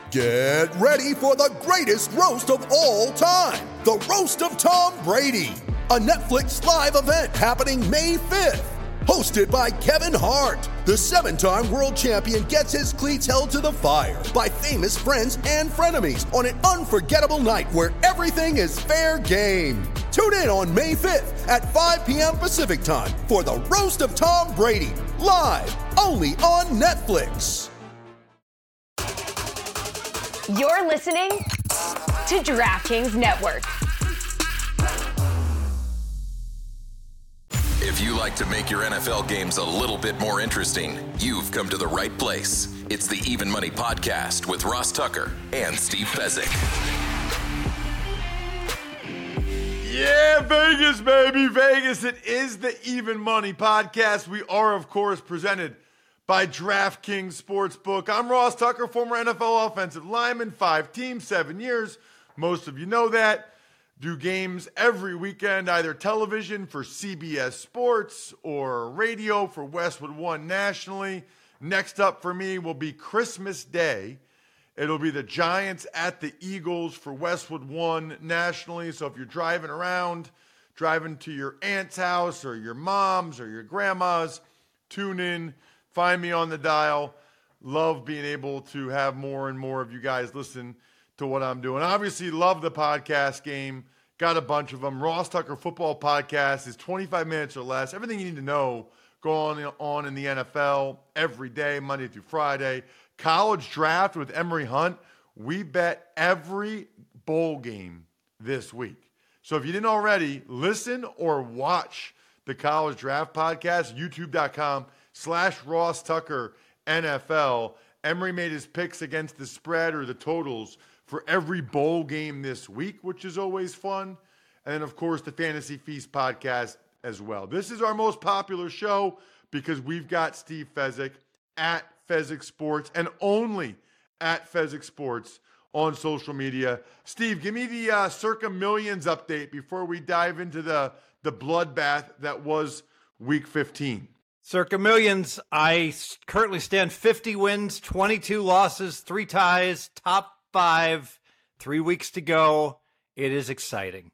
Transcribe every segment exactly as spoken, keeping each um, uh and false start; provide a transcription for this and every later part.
Get ready for the greatest roast of all time, the Roast of Tom Brady, a Netflix live event happening May fifth. Hosted by Kevin Hart, the seven-time world champion gets his cleats held to the fire by famous friends and frenemies on an unforgettable night where everything is fair game. Tune in on May fifth at five p.m. Pacific time for the Roast of Tom Brady, live only on Netflix. You're listening to DraftKings Network. If you like to make your N F L games a little bit more interesting, you've come to the right place. It's the Even Money Podcast with Ross Tucker and Steve Fezzik. Yeah, Vegas, baby, Vegas. It is the Even Money Podcast. We are, of course, presented by DraftKings Sportsbook. I'm Ross Tucker, former N F L offensive lineman, five teams, seven years. Most of you know that. Do games every weekend, either television for C B S Sports or radio for Westwood One nationally. Next up for me will be Christmas Day. It'll be the Giants at the Eagles for Westwood One nationally. So if you're driving around, driving to your aunt's house or your mom's or your grandma's, tune in. Find me on the dial. Love being able to have more and more of you guys listen to what I'm doing. Obviously, love the podcast game. Got a bunch of them. Ross Tucker Football Podcast is twenty-five minutes or less. Everything you need to know going on in the N F L every day, Monday through Friday. College Draft with Emory Hunt. We bet every bowl game this week. So if you didn't already, listen or watch the College Draft Podcast, youtube.com slash Ross Tucker NFL. Emory made his picks against the spread or the totals for every bowl game this week, which is always fun. And then, of course, the Fantasy Feast podcast as well. This is our most popular show because we've got Steve Fezzik at Fezzik Sports and only at Fezzik Sports on social media. Steve, give me the uh, Circa Millions update before we dive into the, the bloodbath that was Week fifteen. Circa Millions, I currently stand fifty wins, twenty-two losses, three ties, top five, three weeks to go. It is exciting.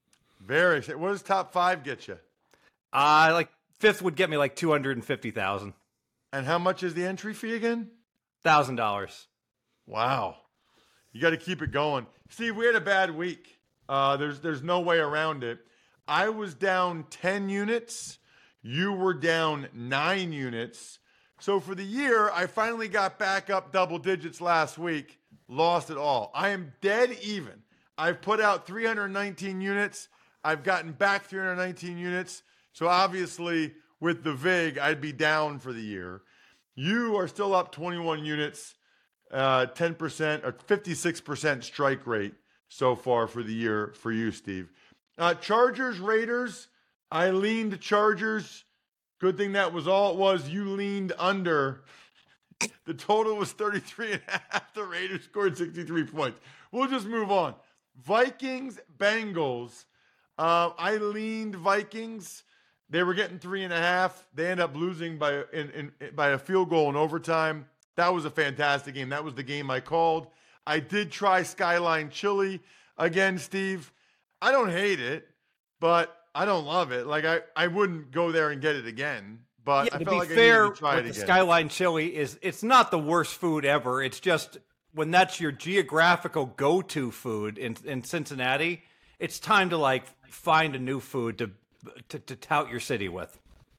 Very exciting. What does top five get you? Uh, like fifth would get me like two hundred fifty thousand dollars. And how much is the entry fee again? one thousand dollars. Wow. You got to keep it going. Steve, we had a bad week. Uh, there's there's no way around it. I was down ten units. You were down nine units. So for the year, I finally got back up double digits last week. Lost it all. I am dead even. I've put out three hundred nineteen units. I've gotten back three hundred nineteen units. So obviously, with the vig, I'd be down for the year. You are still up twenty-one units, uh, ten percent or fifty-six percent strike rate so far for the year for you, Steve. Uh, Chargers, Raiders. I leaned Chargers. Good thing that was all it was. You leaned under. The total was thirty-three and a half. The Raiders scored sixty-three points. We'll just move on. Vikings, Bengals. Uh, I leaned Vikings. They were getting three and a half. They end up losing by in, in, by a field goal in overtime. That was a fantastic game. That was the game I called. I did try Skyline Chili again, Steve. I don't hate it, but I don't love it. Like I, I wouldn't go there and get it again. But yeah, I to felt be like fair, I needed to try it with again. the Skyline Chili is it's not the worst food ever. It's just when that's your geographical go-to food in in Cincinnati, it's time to like find a new food to to, to tout your city with.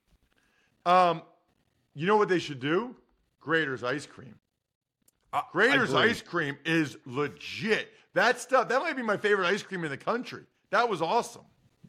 Um, you know what they should do? Grater's ice cream. Uh, Grater's ice cream is legit. That stuff, that might be my favorite ice cream in the country. That was awesome.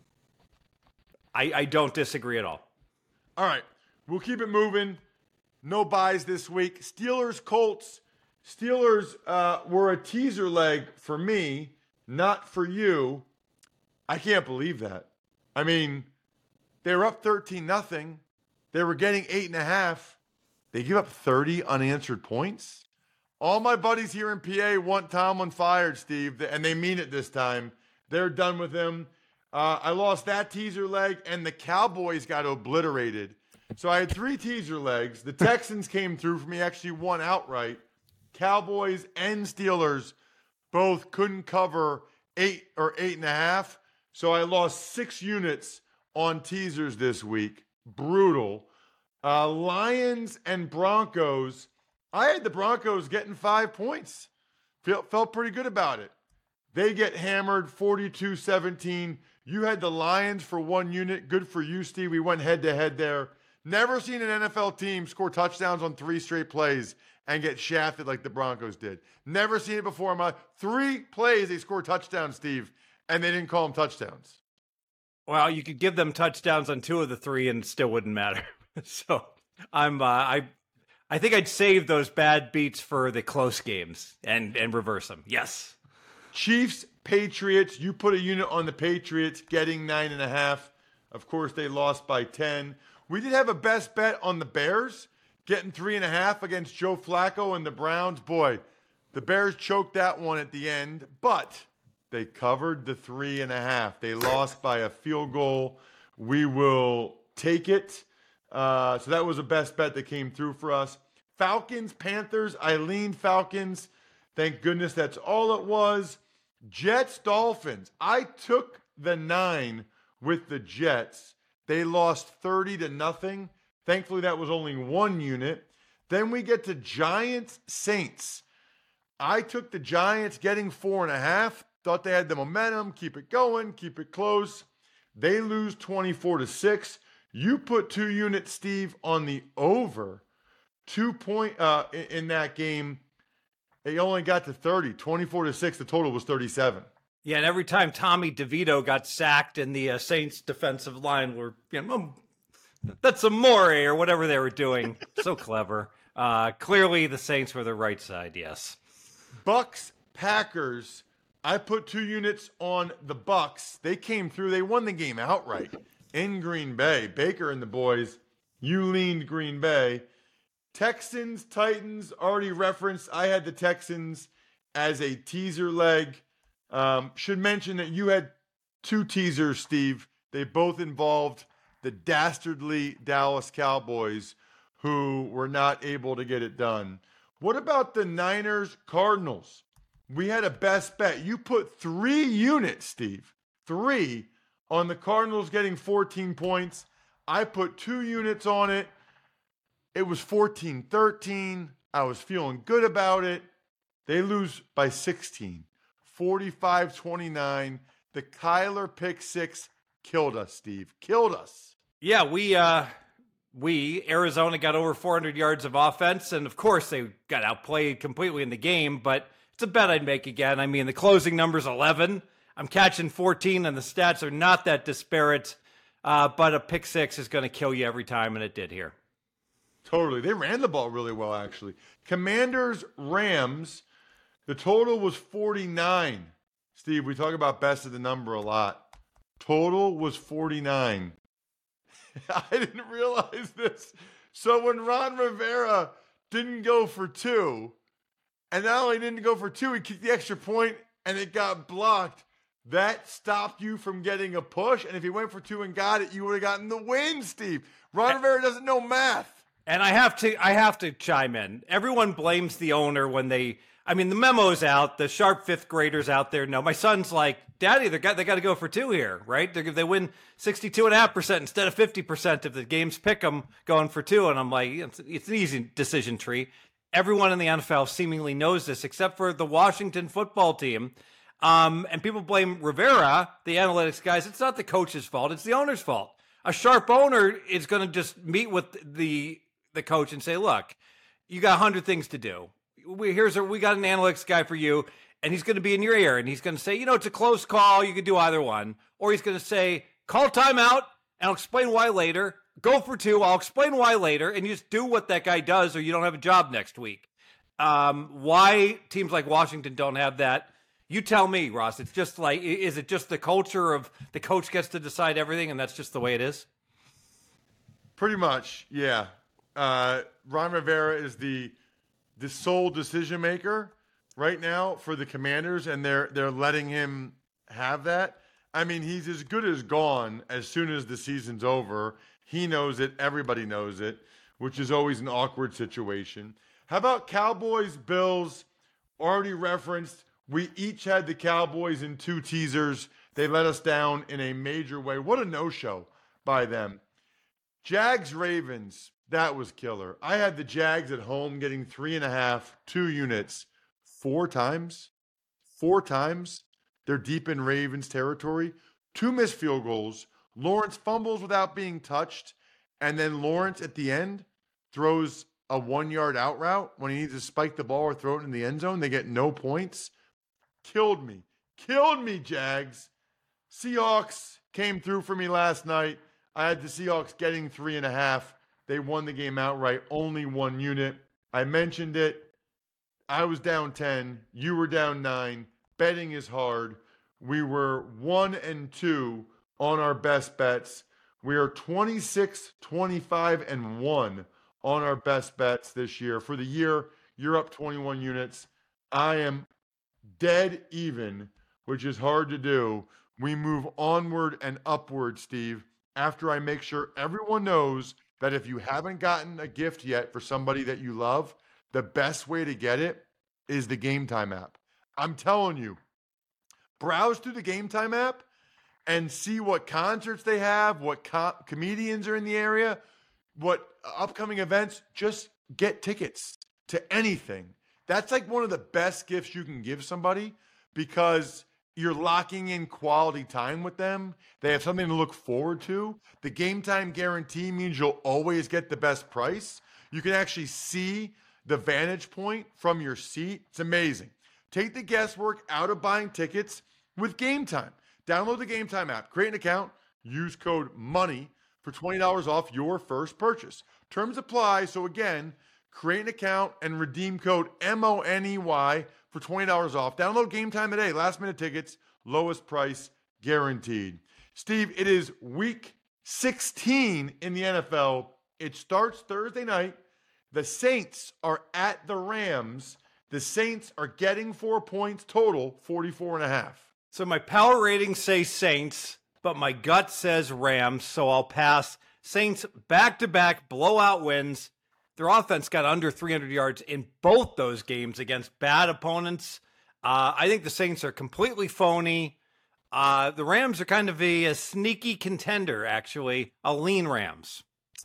I, I don't disagree at all. All right, we'll keep it moving. No buys this week. Steelers, Colts. Steelers uh, were a teaser leg for me, not for you. I can't believe that. I mean, they were up thirteen nothing. They were getting eight and a half. They give up thirty unanswered points. All my buddies here in P A want Tomlin fired, Steve, and they mean it this time. They're done with him. Uh, I lost that teaser leg, and the Cowboys got obliterated. So I had three teaser legs. The Texans came through for me, actually won outright. Cowboys and Steelers both couldn't cover eight or eight and a half. So I lost six units on teasers this week. Brutal. Uh, Lions and Broncos. I had the Broncos getting five points. Felt, felt pretty good about it. They get hammered forty-two seventeen. You had the Lions for one unit. Good for you, Steve. We went head-to-head there. Never seen an N F L team score touchdowns on three straight plays and get shafted like the Broncos did. Never seen it before in my three plays they scored touchdowns, Steve, and they didn't call them touchdowns. Well, you could give them touchdowns on two of the three and it still wouldn't matter. So I'm uh, I I think I'd save those bad beats for the close games and, and reverse them. Yes. Chiefs, Patriots. You put a unit on the Patriots getting nine and a half. Of course, they lost by ten. We did have a best bet on the Bears getting three and a half against Joe Flacco and the Browns. Boy, the Bears choked that one at the end, but they covered the three and a half. They lost by a field goal. We will take it. Uh, so that was a best bet that came through for us. Falcons, Panthers. I leaned Falcons. Thank goodness that's all it was. Jets, Dolphins. I took the nine with the Jets. They lost thirty to nothing. Thankfully, that was only one unit. Then we get to Giants, Saints. I took the Giants getting four and a half. Thought they had the momentum. Keep it going. Keep it close. They lose twenty-four to six. You put two units, Steve, on the over. Two point uh, in that game. They only got to thirty. twenty-four to six. The total was thirty-seven. Yeah, and every time Tommy DeVito got sacked and the uh, Saints defensive line were, you know, that's Amore or whatever they were doing. So clever. Uh, clearly the Saints were the right side, yes. Bucks, Packers. I put two units on the Bucks. They came through. They won the game outright in Green Bay. Baker and the boys, you leaned Green Bay. Texans, Titans, already referenced. I had the Texans as a teaser leg. Um, should mention that you had two teasers, Steve. They both involved the dastardly Dallas Cowboys, who were not able to get it done. What about the Niners, Cardinals? We had a best bet. You put three units, Steve. Three on the Cardinals getting fourteen points. I put two units on it. It was fourteen thirteen. I was feeling good about it. They lose by sixteen. forty-five twenty-nine. The Kyler pick six killed us, Steve. Killed us. Yeah, we, uh, we, Arizona got over four hundred yards of offense, and of course they got outplayed completely in the game, but it's a bet I'd make again. I mean, the closing number's eleven. I'm catching fourteen, and the stats are not that disparate, uh, but a pick six is going to kill you every time, and it did here. Totally. They ran the ball really well, actually. Commanders, Rams. The total was forty-nine. Steve, we talk about best of the number a lot. Total was forty-nine. I didn't realize this. So when Ron Rivera didn't go for two, and not only didn't go for two, he kicked the extra point and it got blocked. That stopped you from getting a push. And if he went for two and got it, you would have gotten the win, Steve. Ron Rivera doesn't know math. And I have to, I have to chime in. Everyone blames the owner when they, I mean, the memo's out. The sharp fifth graders out there know. My son's like, Daddy, they got, they got to go for two here, right? They're, they win sixty-two and a half percent instead of fifty percent if the games pick them going for two. And I'm like, it's, it's an easy decision tree. Everyone in the N F L seemingly knows this, except for the Washington football team. Um, and people blame Rivera, the analytics guys. It's not the coach's fault. It's the owner's fault. A sharp owner is going to just meet with the the coach and say, look, you got a hundred things to do. We, here's a, we got an analytics guy for you, and he's going to be in your ear, and he's going to say, you know, it's a close call. You could do either one. Or he's going to say, call timeout, and I'll explain why later. Go for two. I'll explain why later. And you just do what that guy does, or you don't have a job next week. Um, why teams like Washington don't have that? You tell me, Ross. It's just like, is it just the culture of the coach gets to decide everything, and that's just the way it is? Pretty much, yeah. Uh, Ron Rivera is the the sole decision maker right now for the Commanders, and they're they're letting him have that. I mean, he's as good as gone as soon as the season's over. He knows it. Everybody knows it, which is always an awkward situation. How about Cowboys, Bills? Already referenced. We each had the Cowboys in two teasers. They let us down in a major way. What a no-show by them. Jags, Ravens. That was killer. I had the Jags at home getting three and a half, two units, four times. Four times. They're deep in Ravens territory. Two missed field goals. Lawrence fumbles without being touched. And then Lawrence at the end throws a one-yard out route when he needs to spike the ball or throw it in the end zone. They get no points. Killed me. Killed me, Jags. Seahawks came through for me last night. I had the Seahawks getting three and a half. They won the game outright, only one unit. I mentioned it. I was down ten. You were down nine. Betting is hard. We were one and two on our best bets. We are twenty-six, twenty-five, and one on our best bets this year. For the year, you're up twenty-one units. I am dead even, which is hard to do. We move onward and upward, Steve, after I make sure everyone knows that if you haven't gotten a gift yet for somebody that you love, the best way to get it is the Game Time app. I'm telling you, browse through the Game Time app and see what concerts they have, what co- comedians are in the area, what upcoming events. Just get tickets to anything. That's like one of the best gifts you can give somebody because you're locking in quality time with them. They have something to look forward to. The Game Time guarantee means you'll always get the best price. You can actually see the vantage point from your seat. It's amazing. Take the guesswork out of buying tickets with Game Time. Download the Game Time app, create an account, use code MONEY for twenty dollars off your first purchase. Terms apply. So again, create an account and redeem code M O N E Y for twenty dollars off. Download Game Time today. Last minute tickets, lowest price guaranteed. Steve, it is week sixteen in the N F L. It starts Thursday night. The Saints are at the Rams. The Saints are getting four points total, forty-four and a half. So my power ratings say Saints, but my gut says Rams, so I'll pass. Saints back-to-back blowout wins. Their offense got under three hundred yards in both those games against bad opponents. Uh, I think the Saints are completely phony. Uh, the Rams are kind of a, a sneaky contender, actually. I'll lean Rams.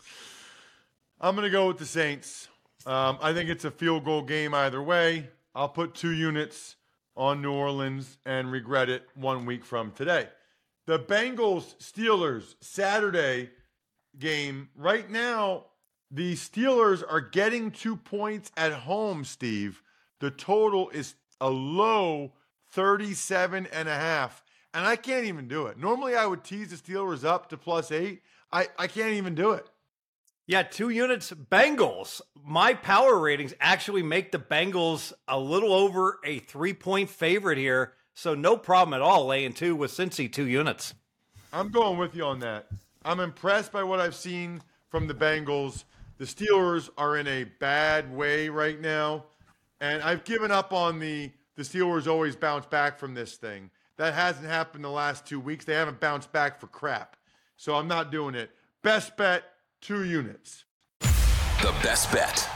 I'm going to go with the Saints. Um, I think it's a field goal game either way. I'll put two units on New Orleans and regret it one week from today. The Bengals-Steelers Saturday game. Right now, the Steelers are getting two points at home, Steve. The total is a low thirty-seven and a half. And I can't even do it. Normally, I would tease the Steelers up to plus eight. I, I can't even do it. Yeah, two units, Bengals. My power ratings actually make the Bengals a little over a three-point favorite here, so no problem at all laying two with Cincy, two units. I'm going with you on that. I'm impressed by what I've seen from the Bengals. The Steelers are in a bad way right now, and I've given up on the, the Steelers always bounce back from this thing. That hasn't happened the last two weeks. They haven't bounced back for crap, so I'm not doing it. Best bet, two units. The best bet.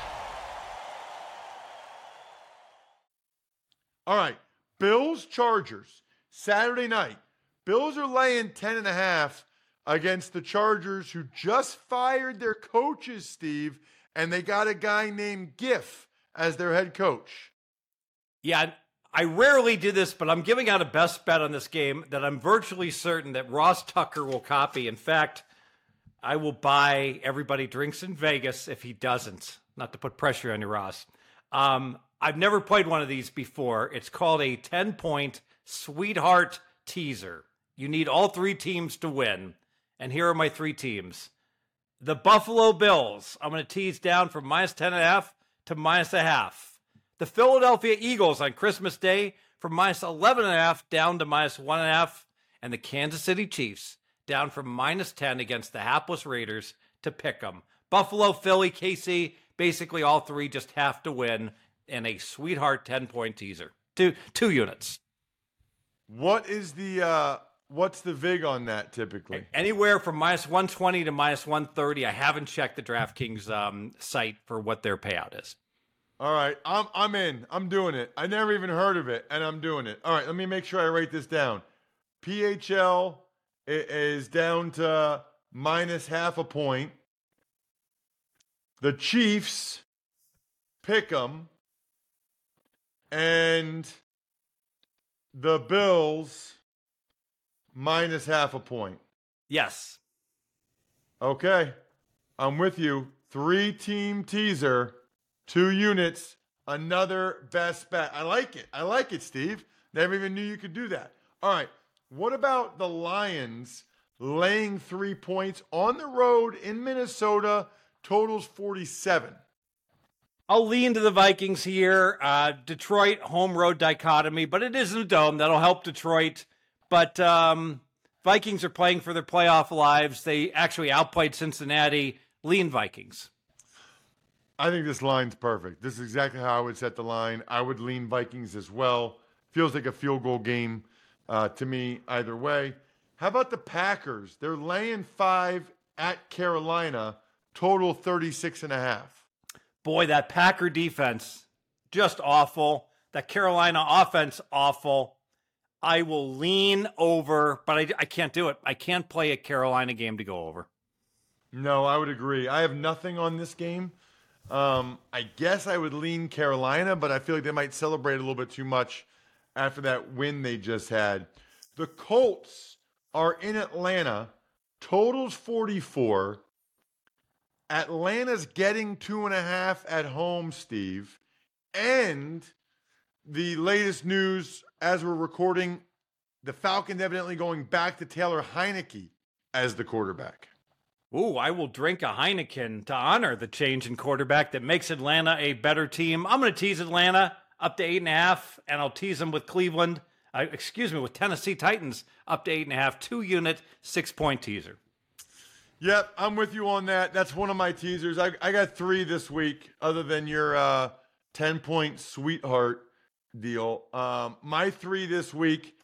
All right. Bills, Chargers. Saturday night. Bills are laying ten and a half against the Chargers, who just fired their coaches, Steve, and they got a guy named Giff as their head coach. Yeah, I rarely do this, but I'm giving out a best bet on this game that I'm virtually certain that Ross Tucker will copy. In fact, I will buy everybody drinks in Vegas if he doesn't. Not to put pressure on you, Ross. Um, I've never played one of these before. It's called a ten-point sweetheart teaser. You need all three teams to win. And here are my three teams. The Buffalo Bills, I'm going to tease down from minus ten and a half to minus a half. The Philadelphia Eagles on Christmas Day from minus eleven and a half down to minus one and a half. And the Kansas City Chiefs down from minus ten against the hapless Raiders to pick them. Buffalo, Philly, K C, basically all three just have to win in a sweetheart ten-point teaser. Two two units. What is the uh, what's the vig on that typically? Anywhere from minus one twenty to minus one thirty. I haven't checked the DraftKings um, site for what their payout is. All right, I'm I'm in. I'm doing it. I never even heard of it, and I'm doing it. All right, let me make sure I write this down. P H L is down to minus half a point. The Chiefs pick 'em, and the Bills minus half a point. Yes. Okay, I'm with you. Three-team teaser, two units, another best bet. I like it. I like it, Steve. Never even knew you could do that. All right, what about the Lions laying three points on the road in Minnesota? Totals forty-seven. I'll lean to the Vikings here. Uh, Detroit home road dichotomy, but it isn't a dome. That'll help Detroit. But um, Vikings are playing for their playoff lives. They actually outplayed Cincinnati. Lean Vikings. I think this line's perfect. This is exactly how I would set the line. I would lean Vikings as well. Feels like a field goal game uh, to me either way. How about the Packers? They're laying five at Carolina, total thirty-six and a half. Boy, that Packer defense, just awful. That Carolina offense, awful. I will lean over, but I, I can't do it. I can't play a Carolina game to go over. No, I would agree. I have nothing on this game. Um, I guess I would lean Carolina, but I feel like they might celebrate a little bit too much after that win they just had. The Colts are in Atlanta. Totals forty-four. Atlanta's getting two and a half at home, Steve. And the latest news as we're recording, the Falcons evidently going back to Taylor Heineke as the quarterback. Ooh, I will drink a Heineken to honor the change in quarterback that makes Atlanta a better team. I'm going to tease Atlanta up to eight and a half, and I'll tease them with Cleveland. Uh, excuse me, with Tennessee Titans up to eight and a half, two unit, six point teaser. Yep, I'm with you on that. That's one of my teasers. I, I got three this week, other than your uh, ten-point sweetheart deal. Um, my three this week,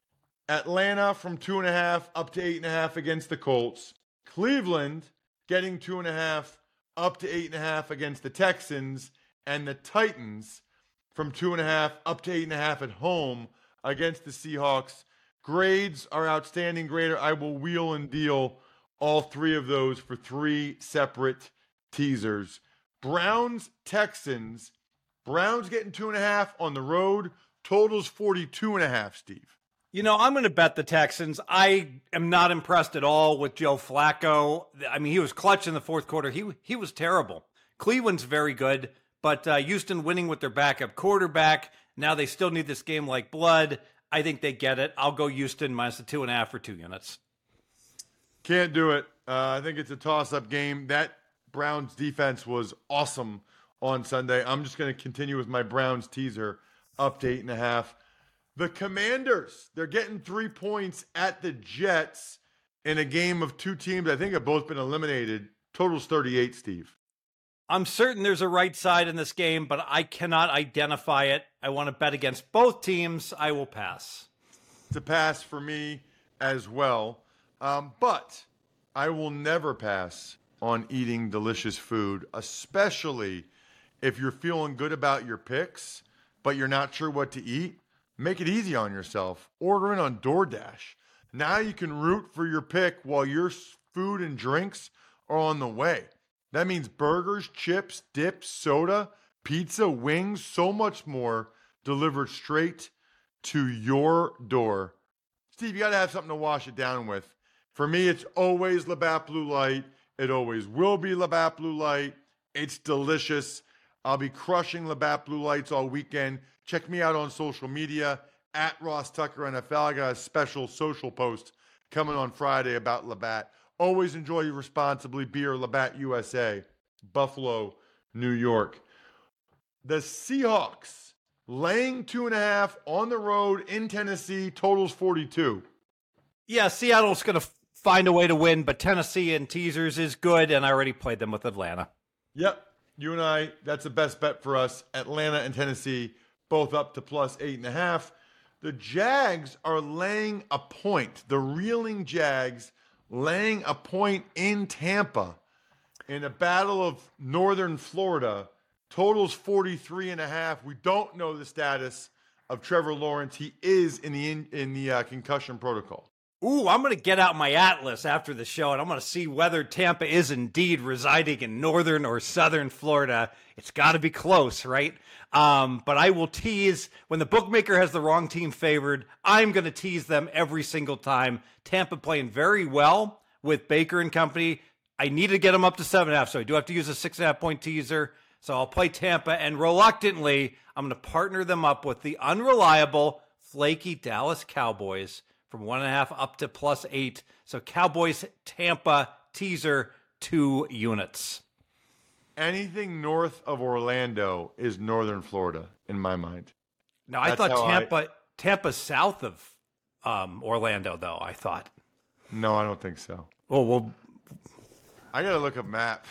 Atlanta from two and a half up to eight and a half against the Colts. Cleveland getting two and a half up to eight and a half against the Texans. And the Titans from two and a half up to eight and a half at home against the Seahawks. Grades are outstanding. Grader, I will wheel and deal all three of those for three separate teasers. Browns, Texans. Browns getting two and a half on the road. Totals forty-two and a half, Steve. You know, I'm going to bet the Texans. I am not impressed at all with Joe Flacco. I mean, he was clutch in the fourth quarter. He he was terrible. Cleveland's very good, but uh, Houston winning with their backup quarterback. Now they still need this game like blood. I think they get it. I'll go Houston minus the two and a half for two units. Can't do it. Uh, I think it's a toss-up game. That Browns defense was awesome on Sunday. I'm just going to continue with my Browns teaser up to eight and a half. The Commanders, they're getting three points at the Jets in a game of two teams I think have both been eliminated. Totals thirty-eight, Steve. I'm certain there's a right side in this game, but I cannot identify it. I want to bet against both teams. I will pass. It's a pass for me as well. Um, but I will never pass on eating delicious food, especially if you're feeling good about your picks, but you're not sure what to eat. Make it easy on yourself. Order in on DoorDash. Now you can root for your pick while your food and drinks are on the way. That means burgers, chips, dips, soda, pizza, wings, so much more delivered straight to your door. Steve, you got to have something to wash it down with. For me, it's always Labatt Blue Light. It always will be Labatt Blue Light. It's delicious. I'll be crushing Labatt Blue Lights all weekend. Check me out on social media, at Ross Tucker N F L. I got a special social post coming on Friday about Labatt. Always enjoy you responsibly. Beer, Labatt U S A, Buffalo, New York. The Seahawks laying two and a half on the road in Tennessee, totals forty-two. Yeah, Seattle's going to find a way to win, but Tennessee and teasers is good, and I already played them with Atlanta. Yep, you and I, that's the best bet for us. Atlanta and Tennessee, both up to plus eight and a half. The Jags are laying a point. The reeling Jags laying a point in Tampa in a battle of northern Florida Totals forty-three and a half. We don't know the status of Trevor Lawrence. He is in the in, in the uh, concussion protocol. Ooh, I'm going to get out my atlas after the show, and I'm going to see whether Tampa is indeed residing in northern or southern Florida. It's got to be close, right? Um, but I will tease, when the bookmaker has the wrong team favored, I'm going to tease them every single time. Tampa playing very well with Baker and company. I need to get them up to seven and a half, so I do have to use a six and a half point teaser. So I'll play Tampa, and reluctantly, I'm going to partner them up with the unreliable, flaky Dallas Cowboys from one and a half up to plus eight. So Cowboys, Tampa, teaser, two units. Anything north of Orlando is northern Florida, in my mind. No, I That's thought Tampa, I... Tampa's south of um, Orlando, though, I thought. No, I don't think so. Oh, well. I got to look up map.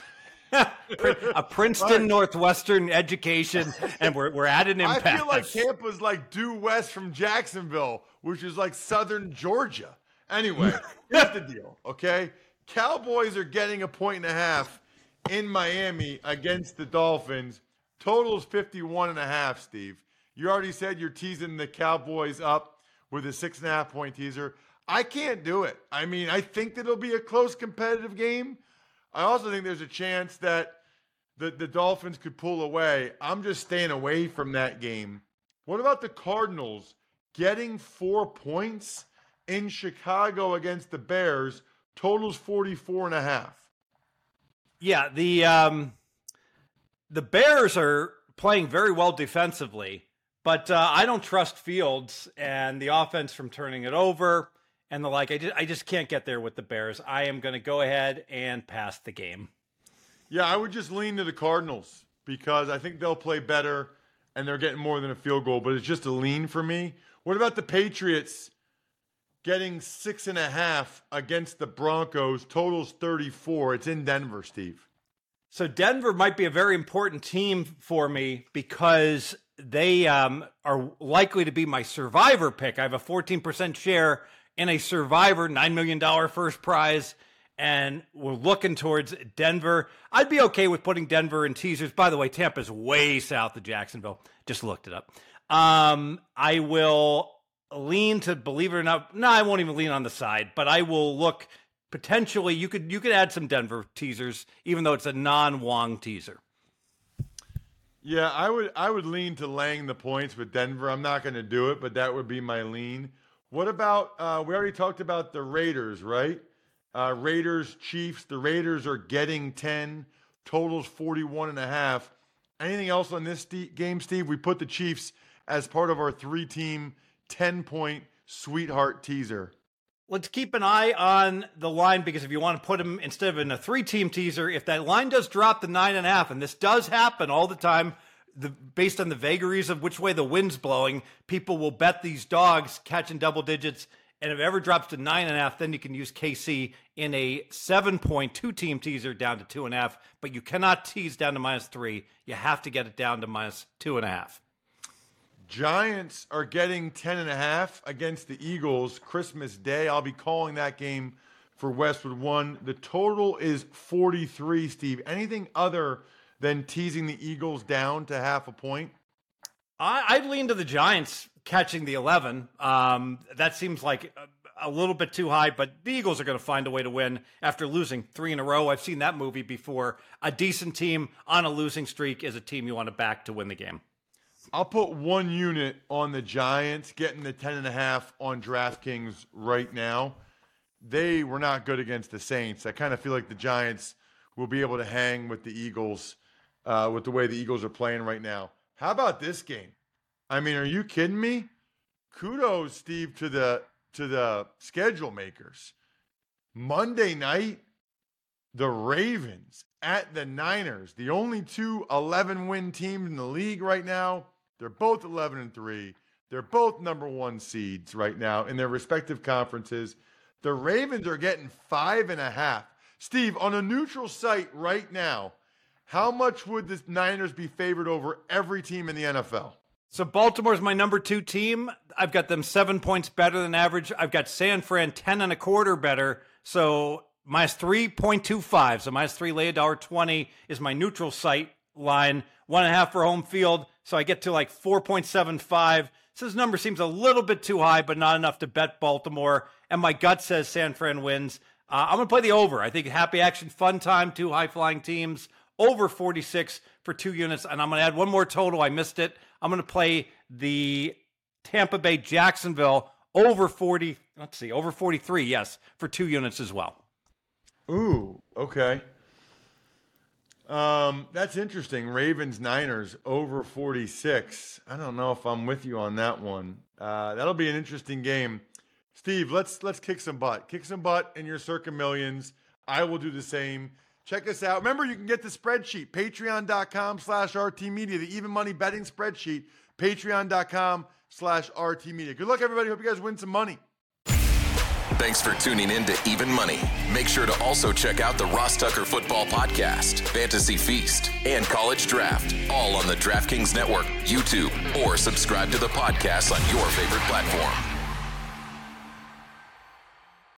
A Princeton Northwestern education, and we're we're at an impasse. I feel like Tampa's like due west from Jacksonville, which is like southern Georgia. Anyway, here's the deal, okay? Cowboys are getting a point and a half in Miami against the Dolphins. Total's fifty-one and a half, Steve. You already said you're teasing the Cowboys up with a six and a half point teaser. I can't do it. I mean, I think that it'll be a close competitive game. I also think there's a chance that the, the Dolphins could pull away. I'm just staying away from that game. What about the Cardinals getting four points in Chicago against the Bears? Totals forty-four and a half. Yeah, the um, the Bears are playing very well defensively, but uh, I don't trust Fields and the offense from turning it over. And the like, I just, I just can't get there with the Bears. I am going to go ahead and pass the game. Yeah, I would just lean to the Cardinals because I think they'll play better and they're getting more than a field goal, but it's just a lean for me. What about the Patriots getting six and a half against the Broncos? Totals thirty-four. It's in Denver, Steve. So Denver might be a very important team for me because they um, are likely to be my survivor pick. I have a fourteen percent share in a survivor, nine million dollars first prize, and we're looking towards Denver. I'd be okay with putting Denver in teasers. By the way, Tampa's way south of Jacksonville. Just looked it up. Um, I will lean to, believe it or not, no, I won't even lean on the side, but I will look potentially, you could you could add some Denver teasers, even though it's a non-Wong teaser. Yeah, I would I would lean to laying the points with Denver. I'm not going to do it, but that would be my lean. What about, uh, we already talked about the Raiders, right? Uh, Raiders, Chiefs. The Raiders are getting ten. Totals forty-one and a half. Anything else on this st- game, Steve? We put the Chiefs as part of our three-team ten-point sweetheart teaser. Let's keep an eye on the line because if you want to put them instead of in a three-team teaser, if that line does drop to nine and a half, and this does happen all the time, the, based on the vagaries of which way the wind's blowing, people will bet these dogs catching double digits. And if it ever drops to nine and a half, then you can use K C in a seven-point two-team teaser down to two and a half. But you cannot tease down to minus three. You have to get it down to minus two and a half. Giants are getting ten and a half against the Eagles Christmas Day. I'll be calling that game for Westwood One. The total is forty-three, Steve. Anything other than teasing the Eagles down to half a point? I, I'd lean to the Giants catching the eleven. Um, that seems like a, a little bit too high, but the Eagles are going to find a way to win after losing three in a row. I've seen that movie before. A decent team on a losing streak is a team you want to back to win the game. I'll put one unit on the Giants, getting the ten and a half on DraftKings right now. They were not good against the Saints. I kind of feel like the Giants will be able to hang with the Eagles uh, with the way the Eagles are playing right now. How about this game? I mean, are you kidding me? Kudos, Steve, to the to the schedule makers. Monday night, the Ravens at the Niners, the only two eleven-win teams in the league right now. They're both eleven and three. They're both number one seeds right now in their respective conferences. The Ravens are getting five and a half. Steve, on a neutral site right now, how much would the Niners be favored over every team in the N F L? So Baltimore's my number two team. I've got them seven points better than average. I've got San Fran ten and a quarter better. So minus three point two five. So minus three, lay a dollar twenty is my neutral site line, one and a half for home field. So I get to like four point seven five. So this number seems a little bit too high, but not enough to bet Baltimore. And my gut says San Fran wins. Uh, I'm going to play the over. I think happy action, fun time, two high-flying teams, over forty-six for two units. And I'm going to add one more total. I missed it. I'm going to play the Tampa Bay Jacksonville over forty. Let's see, over forty-three, yes, for two units as well. Ooh, okay. Um, that's interesting. Ravens Niners over forty-six. I don't know if I'm with you on that one. Uh, that'll be an interesting game. Steve, let's let's kick some butt. Kick some butt in your Circa Millions. I will do the same. Check us out. Remember, you can get the spreadsheet. Patreon.com slash RT Media. The Even Money betting spreadsheet. Patreon.com slash RT Media. Good luck, everybody. Hope you guys win some money. Thanks for tuning in to Even Money. Make sure to also check out the Ross Tucker Football Podcast, Fantasy Feast, and College Draft, all on the DraftKings Network, YouTube, or subscribe to the podcast on your favorite platform.